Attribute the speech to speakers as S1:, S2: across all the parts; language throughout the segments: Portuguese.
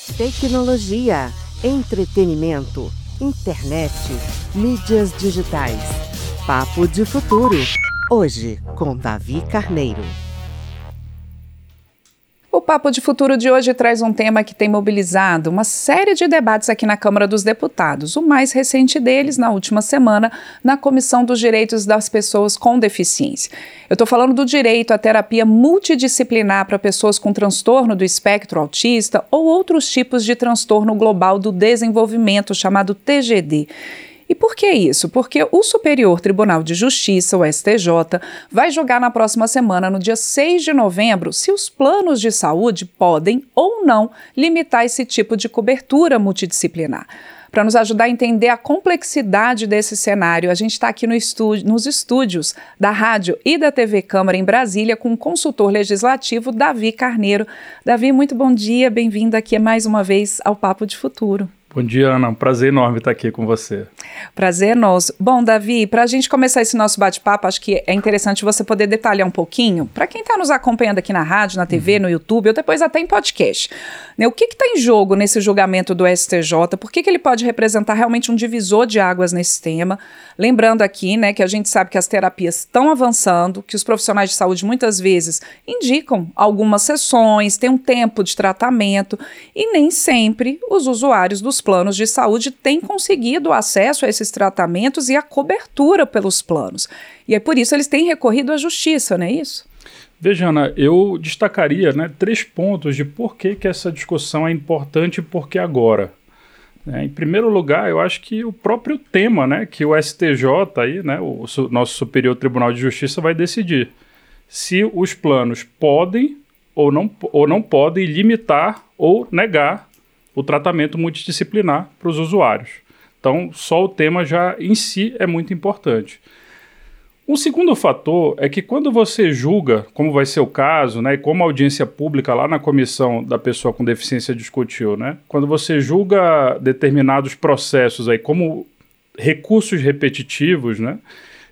S1: Tecnologia, entretenimento, internet, mídias digitais. Papo de Futuro. Hoje, com Davi Carneiro.
S2: O Papo de Futuro de hoje traz um tema que tem mobilizado uma série de debates aqui na Câmara dos Deputados. O mais recente deles, na última semana, na Comissão dos Direitos das Pessoas com Deficiência. Eu estou falando do direito à terapia multidisciplinar para pessoas com transtorno do espectro autista ou outros tipos de transtorno global do desenvolvimento, chamado TGD. E por que isso? Porque o Superior Tribunal de Justiça, o STJ, vai julgar na próxima semana, no dia 6 de novembro, se os planos de saúde podem ou não limitar esse tipo de cobertura multidisciplinar. Para nos ajudar a entender a complexidade desse cenário, a gente está aqui nos estúdios da Rádio e da TV Câmara em Brasília com o consultor legislativo Davi Carneiro. Davi, muito bom dia, bem-vindo aqui mais uma vez ao Papo de Futuro.
S3: Bom dia, Ana. Um prazer enorme estar aqui com você.
S2: Prazer é nosso. Bom, Davi, para a gente começar esse nosso bate-papo, acho que é interessante você poder detalhar um pouquinho, para quem está nos acompanhando aqui na rádio, na TV, no YouTube, ou depois até em podcast, né? O que está em jogo nesse julgamento do STJ? Por que ele pode representar realmente um divisor de águas nesse tema? Lembrando aqui, né, que a gente sabe que as terapias estão avançando, que os profissionais de saúde muitas vezes indicam algumas sessões, tem um tempo de tratamento, e nem sempre os usuários dos planos de saúde têm conseguido acesso a esses tratamentos e a cobertura pelos planos. E é por isso eles têm recorrido à justiça, não é isso?
S3: Veja, Ana, eu destacaria, né, 3 pontos de por que essa discussão é importante e por que agora. Em primeiro lugar, eu acho que o próprio tema, né, que o STJ, aí, né, o nosso Superior Tribunal de Justiça, vai decidir se os planos podem ou não podem limitar ou negar o tratamento multidisciplinar para os usuários. Então, só o tema já em si é muito importante. Um segundo fator é que quando você julga, como vai ser o caso, né, e como a audiência pública lá na comissão da pessoa com deficiência discutiu, né, quando você julga determinados processos aí como recursos repetitivos, né,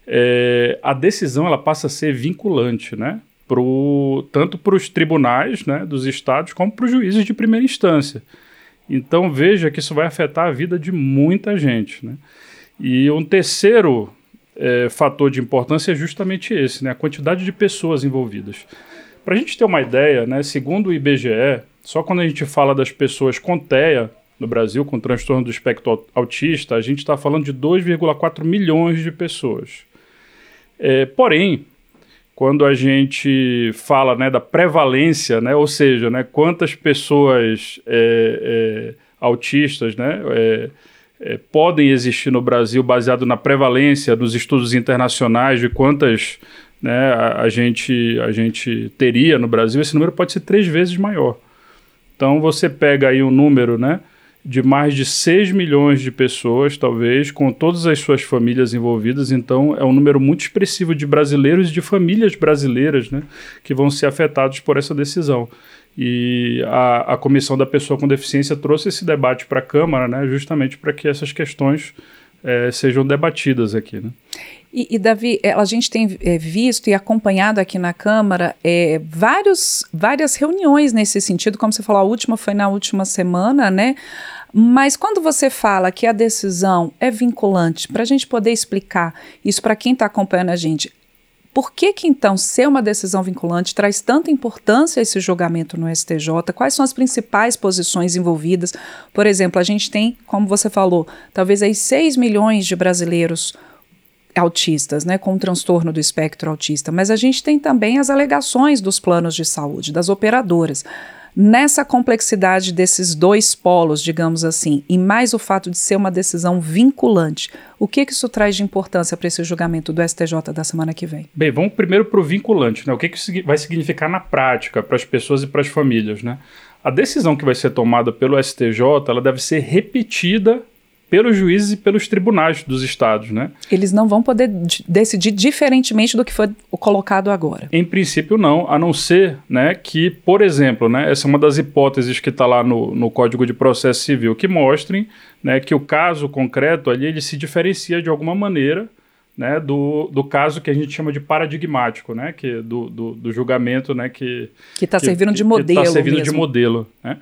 S3: a decisão ela passa a ser vinculante, né, tanto para os tribunais, né, dos estados como para os juízes de primeira instância. Então veja que isso vai afetar a vida de muita gente, né? E um terceiro fator de importância é justamente esse, né? A quantidade de pessoas envolvidas. Para a gente ter uma ideia, né, segundo o IBGE, só quando a gente fala das pessoas com TEA no Brasil, com transtorno do espectro autista, a gente está falando de 2,4 milhões de pessoas. Porém, quando a gente fala, né, da prevalência, né, ou seja, né, quantas pessoas autistas, né, podem existir no Brasil baseado na prevalência dos estudos internacionais de quantas, né, a gente teria no Brasil, esse número pode ser 3 vezes maior. Então você pega aí um número, né, de mais de 6 milhões de pessoas, talvez, com todas as suas famílias envolvidas. Então, é um número muito expressivo de brasileiros e de famílias brasileiras, né, que vão ser afetados por essa decisão. E a Comissão da Pessoa com Deficiência trouxe esse debate para a Câmara, né, justamente para que essas questões sejam debatidas aqui, né.
S2: E Davi, a gente tem visto e acompanhado aqui na Câmara várias reuniões nesse sentido, como você falou, a última foi na última semana, né? Mas quando você fala que a decisão é vinculante, para a gente poder explicar isso para quem está acompanhando a gente, por que então ser uma decisão vinculante traz tanta importância a esse julgamento no STJ? Quais são as principais posições envolvidas? Por exemplo, a gente tem, como você falou, talvez aí 6 milhões de brasileiros autistas, né, com transtorno do espectro autista, mas a gente tem também as alegações dos planos de saúde, das operadoras. Nessa complexidade desses 2 polos, digamos assim, e mais o fato de ser uma decisão vinculante, o que isso traz de importância para esse julgamento do STJ da semana que vem?
S3: Bem, vamos primeiro para o vinculante, né? O que isso vai significar na prática para as pessoas e para as famílias, né? A decisão que vai ser tomada pelo STJ, ela deve ser repetida pelos juízes e pelos tribunais dos estados, né?
S2: Eles não vão poder decidir diferentemente do que foi colocado agora.
S3: Em princípio não, a não ser, né, que, por exemplo, né, essa é uma das hipóteses que está lá no Código de Processo Civil, que mostrem, né, que o caso concreto ali ele se diferencia de alguma maneira, né, do caso que a gente chama de paradigmático, né, que do julgamento, né, que está
S2: servindo de modelo.
S3: Que está servindo
S2: mesmo.
S3: de modelo, né?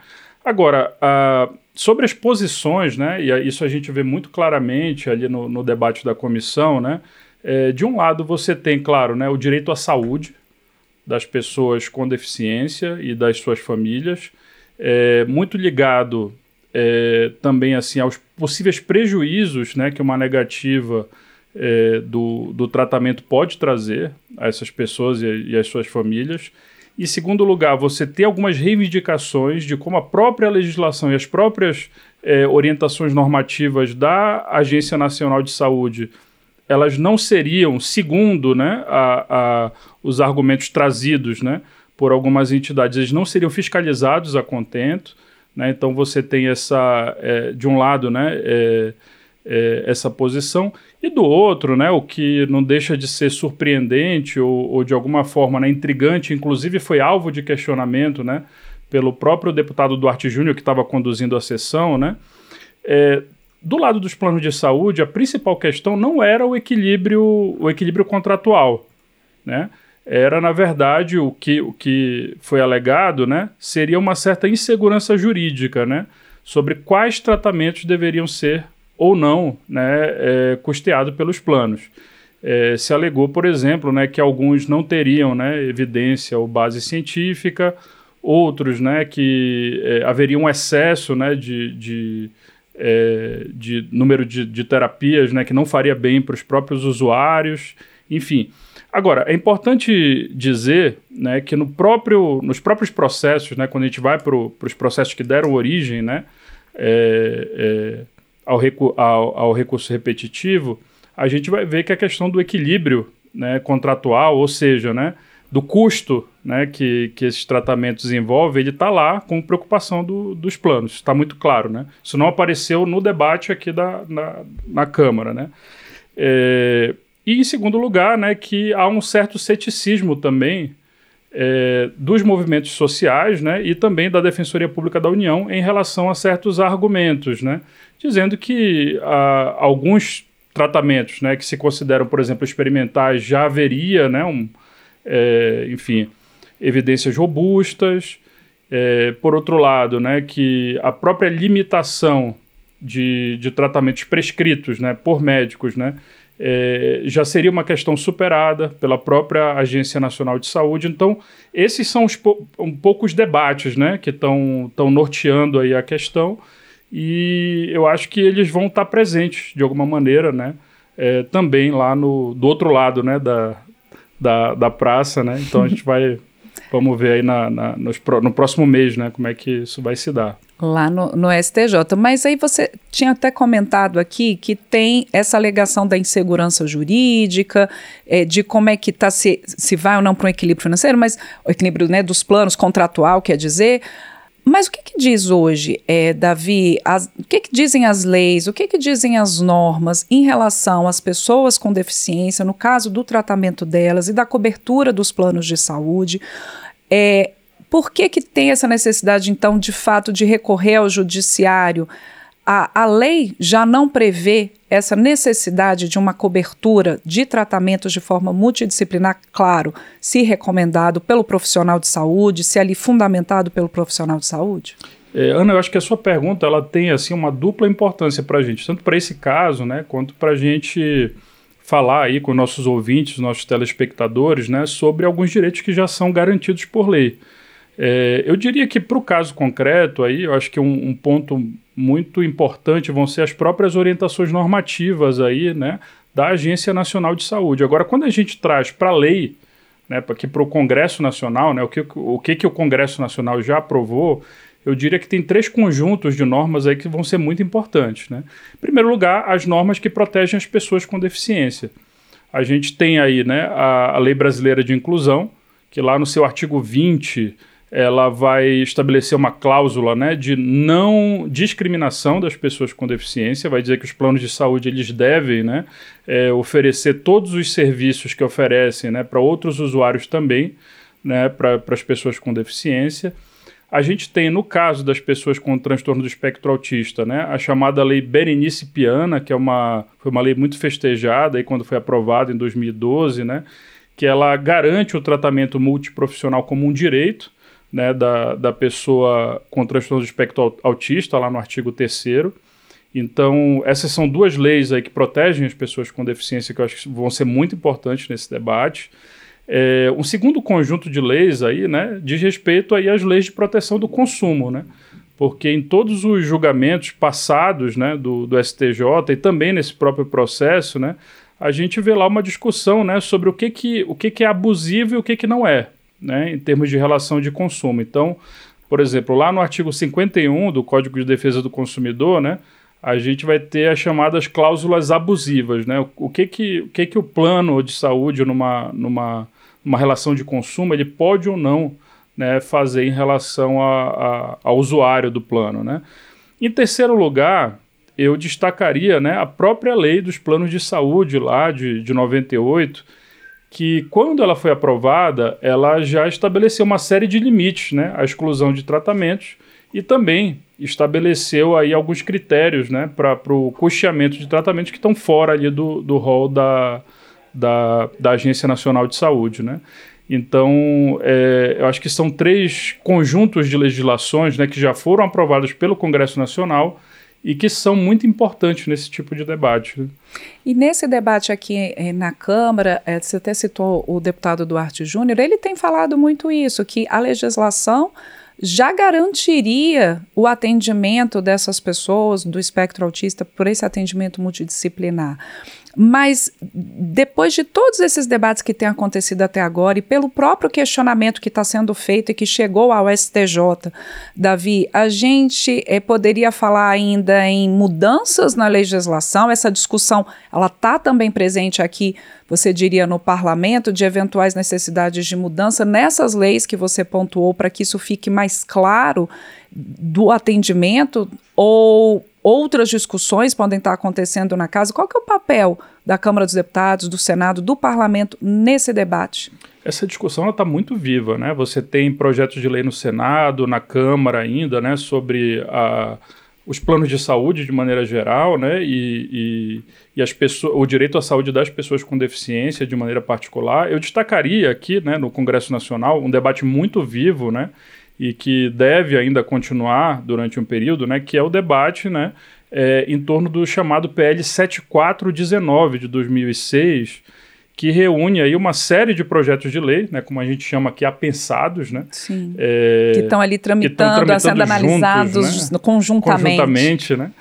S3: Agora, sobre as posições, né, e isso a gente vê muito claramente ali no debate da comissão, né, de um lado você tem, claro, né, o direito à saúde das pessoas com deficiência e das suas famílias, muito ligado também assim, aos possíveis prejuízos, né, que uma negativa do tratamento pode trazer a essas pessoas e às suas famílias. E, em segundo lugar, você tem algumas reivindicações de como a própria legislação e as próprias orientações normativas da Agência Nacional de Saúde, elas não seriam, segundo, né, os argumentos trazidos, né, por algumas entidades, eles não seriam fiscalizados a contento, né? Então você tem de um lado, né, essa posição, e do outro, né, o que não deixa de ser surpreendente ou de alguma forma, né, intrigante, inclusive foi alvo de questionamento, né, pelo próprio deputado Duarte Júnior, que estava conduzindo a sessão, né, do lado dos planos de saúde, a principal questão não era o equilíbrio contratual, né, era, na verdade, o que foi alegado, né, seria uma certa insegurança jurídica, né, sobre quais tratamentos deveriam ser ou não, né, custeado pelos planos. Se alegou, por exemplo, né, que alguns não teriam, né, evidência ou base científica, outros, né, que haveria um excesso, né, de número de terapias, né, que não faria bem para os próprios usuários, enfim. Agora, é importante dizer, né, que nos próprios processos, né, quando a gente vai para os processos que deram origem, né, ao recurso repetitivo, a gente vai ver que a questão do equilíbrio, né, contratual, ou seja, né, do custo, né, que esses tratamentos envolvem, ele está lá com preocupação dos planos, está muito claro, né? Isso não apareceu no debate aqui na Câmara, né? E, em segundo lugar, né, que há um certo ceticismo também dos movimentos sociais, né, e também da Defensoria Pública da União em relação a certos argumentos, né, dizendo que alguns tratamentos, né, que se consideram, por exemplo, experimentais, já haveria, né, enfim, evidências robustas. Por outro lado, né, que a própria limitação de tratamentos prescritos, né, por médicos, né, já seria uma questão superada pela própria Agência Nacional de Saúde. Então, esses são um pouco os debates, né, que estão norteando aí a questão, e eu acho que eles vão estar presentes, de alguma maneira, né, também lá do outro lado, né, da praça, né. Então, a gente vamos ver aí no próximo mês, né, como é que isso vai se dar.
S2: Lá no STJ, mas aí você tinha até comentado aqui que tem essa alegação da insegurança jurídica, de como é que está, se vai ou não para um equilíbrio financeiro, mas o equilíbrio, né, dos planos contratual, quer dizer, mas o que diz hoje, Davi, o que dizem as leis, o que dizem as normas em relação às pessoas com deficiência, no caso do tratamento delas e da cobertura dos planos de saúde? Por que tem essa necessidade, então, de fato, de recorrer ao judiciário? A lei já não prevê essa necessidade de uma cobertura de tratamentos de forma multidisciplinar, claro, se recomendado pelo profissional de saúde, se ali fundamentado pelo profissional de saúde?
S3: Ana, eu acho que a sua pergunta ela tem assim, uma dupla importância para a gente, tanto para esse caso, né, quanto para a gente falar aí com nossos ouvintes, nossos telespectadores, né, sobre alguns direitos que já são garantidos por lei. Eu diria que para o caso concreto, aí, eu acho que um ponto muito importante vão ser as próprias orientações normativas aí, né, da Agência Nacional de Saúde. Agora, quando a gente traz para a lei, né, para o Congresso Nacional, né, o que o Congresso Nacional já aprovou, eu diria que tem 3 conjuntos de normas aí que vão ser muito importantes, né? Em primeiro lugar, as normas que protegem as pessoas com deficiência. A gente tem aí, né, a Lei Brasileira de Inclusão, que lá no seu artigo 20... ela vai estabelecer uma cláusula, né, de não discriminação das pessoas com deficiência, vai dizer que os planos de saúde eles devem, né, oferecer todos os serviços que oferecem, né, para outros usuários também, né, para as pessoas com deficiência. A gente tem, no caso das pessoas com transtorno do espectro autista, né, a chamada Lei Berenice Piana, que foi uma lei muito festejada aí quando foi aprovada em 2012, né, que ela garante o tratamento multiprofissional como um direito, né, da pessoa com transtorno do espectro autista, lá no artigo 3º. Então, essas são duas leis aí que protegem as pessoas com deficiência, que eu acho que vão ser muito importantes nesse debate. Um segundo conjunto de leis aí, né, diz respeito aí às leis de proteção do consumo, né? Porque em todos os julgamentos passados, né, do STJ e também nesse próprio processo, né, a gente vê lá uma discussão, né, sobre o que é abusivo e o que não é, né, em termos de relação de consumo. Então, por exemplo, lá no artigo 51 do Código de Defesa do Consumidor, né, a gente vai ter as chamadas cláusulas abusivas, né? O que o plano de saúde numa relação de consumo ele pode ou não, né, fazer em relação ao usuário do plano, né? Em terceiro lugar, eu destacaria, né, a própria lei dos planos de saúde lá de 98, que quando ela foi aprovada, ela já estabeleceu uma série de limites, né, à exclusão de tratamentos e também estabeleceu aí alguns critérios, né, para o custeamento de tratamentos que estão fora ali do rol da Agência Nacional de Saúde, né? Então, eu acho que são 3 conjuntos de legislações, né, que já foram aprovadas pelo Congresso Nacional e que são muito importantes nesse tipo de debate, né?
S2: E nesse debate aqui na Câmara, você até citou o deputado Duarte Júnior, ele tem falado muito isso, que a legislação já garantiria o atendimento dessas pessoas do espectro autista por esse atendimento multidisciplinar. Mas depois de todos esses debates que têm acontecido até agora e pelo próprio questionamento que está sendo feito e que chegou ao STJ, Davi, a gente poderia falar ainda em mudanças na legislação? Essa discussão, ela está também presente aqui, você diria, no parlamento, de eventuais necessidades de mudança nessas leis que você pontuou para que isso fique mais claro do atendimento, ou outras discussões podem estar acontecendo na casa? Qual que é o papel da Câmara dos Deputados, do Senado, do Parlamento nesse debate?
S3: Essa discussão está muito viva, né? Você tem projetos de lei no Senado, na Câmara ainda, né, sobre os planos de saúde de maneira geral, né, e as pessoas, o direito à saúde das pessoas com deficiência de maneira particular. Eu destacaria aqui, né, no Congresso Nacional, um debate muito vivo, né, e que deve ainda continuar durante um período, né, que é o debate, né, em torno do chamado PL 7419 de 2006, que reúne aí uma série de projetos de lei, né, como a gente chama aqui, apensados, né?
S2: Sim. Que estão ali tramitando, sendo analisados juntos, né, conjuntamente,
S3: né?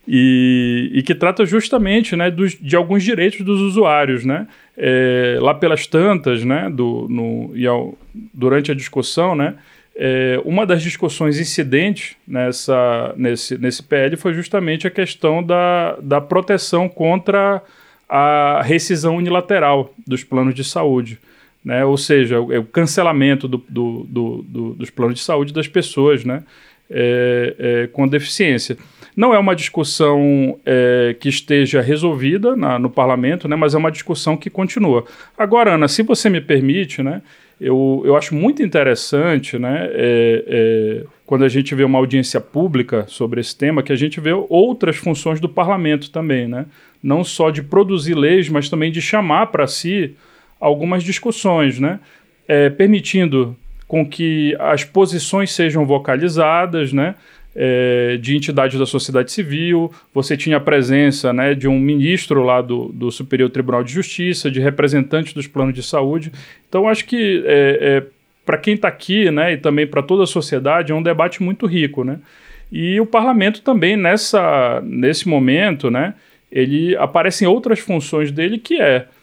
S3: E que trata justamente, né, de alguns direitos dos usuários, né? Lá pelas tantas, né, durante a discussão, né, uma das discussões incidentes nesse PL foi justamente a questão da proteção contra a rescisão unilateral dos planos de saúde, né? Ou seja, o cancelamento dos planos de saúde das pessoas, né, com deficiência. Não é uma discussão que esteja resolvida no parlamento, né, mas é uma discussão que continua. Agora, Ana, se você me permite, né, eu acho muito interessante, né, quando a gente vê uma audiência pública sobre esse tema, que a gente vê outras funções do parlamento também, né? Não só de produzir leis, mas também de chamar para si algumas discussões, né? Permitindo com que as posições sejam vocalizadas, né? De entidades da sociedade civil. Você tinha a presença, né, de um ministro lá do Superior Tribunal de Justiça, de representantes dos planos de saúde. Então, acho que para quem está aqui, né, e também para toda a sociedade, é um debate muito rico, né? E o parlamento também, nesse momento, né, ele aparece em outras funções dele, que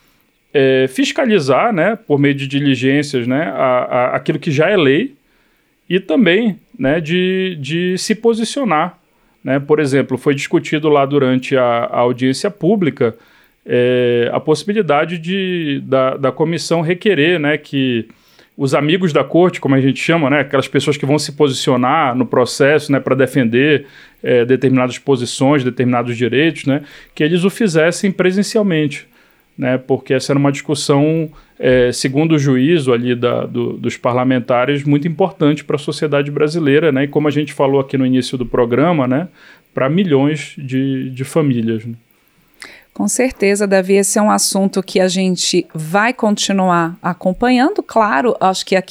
S3: fiscalizar, né, por meio de diligências, né, aquilo que já é lei, e também, né, de se posicionar, né? Por exemplo, foi discutido lá durante a audiência pública a possibilidade da comissão requerer, né, que os amigos da corte, como a gente chama, né, aquelas pessoas que vão se posicionar no processo, né, para defender determinadas posições, determinados direitos, né, que eles o fizessem presencialmente, né, porque essa era uma discussão, segundo o juízo ali dos parlamentares, muito importante para a sociedade brasileira, né, e como a gente falou aqui no início do programa, né, para milhões de famílias, né.
S2: Com certeza, Davi, esse é um assunto que a gente vai continuar acompanhando. Claro, acho que aqui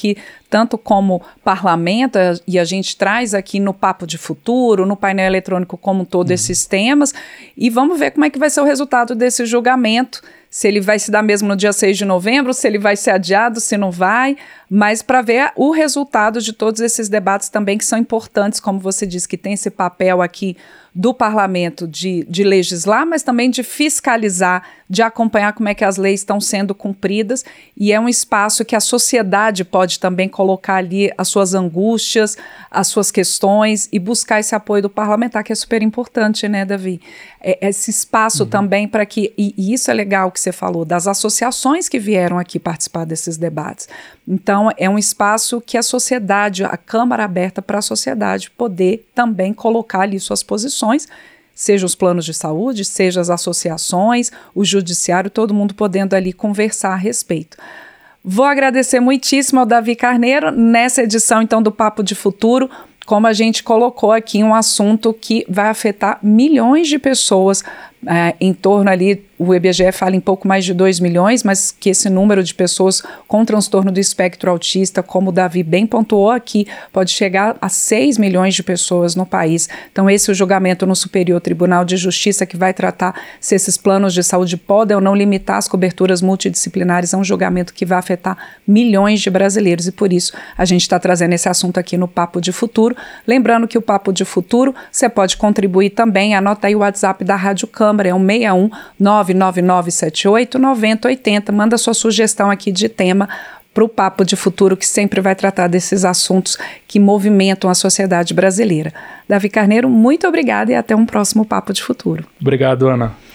S2: tanto como parlamento, e a gente traz aqui no Papo de Futuro, no painel eletrônico como todo esses temas, e vamos ver como é que vai ser o resultado desse julgamento, se ele vai se dar mesmo no dia 6 de novembro, se ele vai ser adiado, se não vai, mas para ver o resultado de todos esses debates também que são importantes, como você disse, que tem esse papel aqui do parlamento de legislar, mas também de fiscalizar, de acompanhar como é que as leis estão sendo cumpridas, e é um espaço que a sociedade pode também colocar ali as suas angústias, as suas questões e buscar esse apoio do parlamentar, que é super importante, né, Davi? Esse espaço também para que, e isso é legal que você falou, das associações que vieram aqui participar desses debates. Então, é um espaço que a sociedade, a Câmara aberta para a sociedade poder também colocar ali suas posições, seja os planos de saúde, seja as associações, o judiciário, todo mundo podendo ali conversar a respeito. Vou agradecer muitíssimo ao Davi Carneiro nessa edição, então, do Papo de Futuro, como a gente colocou aqui, um assunto que vai afetar milhões de pessoas, em torno ali, o IBGE fala em pouco mais de 2 milhões, mas que esse número de pessoas com transtorno do espectro autista, como o Davi bem pontuou aqui, pode chegar a 6 milhões de pessoas no país. Então esse é o julgamento no Superior Tribunal de Justiça que vai tratar se esses planos de saúde podem ou não limitar as coberturas multidisciplinares. É um julgamento que vai afetar milhões de brasileiros e por isso a gente está trazendo esse assunto aqui no Papo de Futuro. Lembrando que o Papo de Futuro, você pode contribuir também, anota aí o WhatsApp da Rádio Câmara, é o 61 99978 9080. Manda sua sugestão aqui de tema para o Papo de Futuro, que sempre vai tratar desses assuntos que movimentam a sociedade brasileira. Davi Carneiro, muito obrigada e até um próximo Papo de Futuro.
S3: Obrigado, Ana.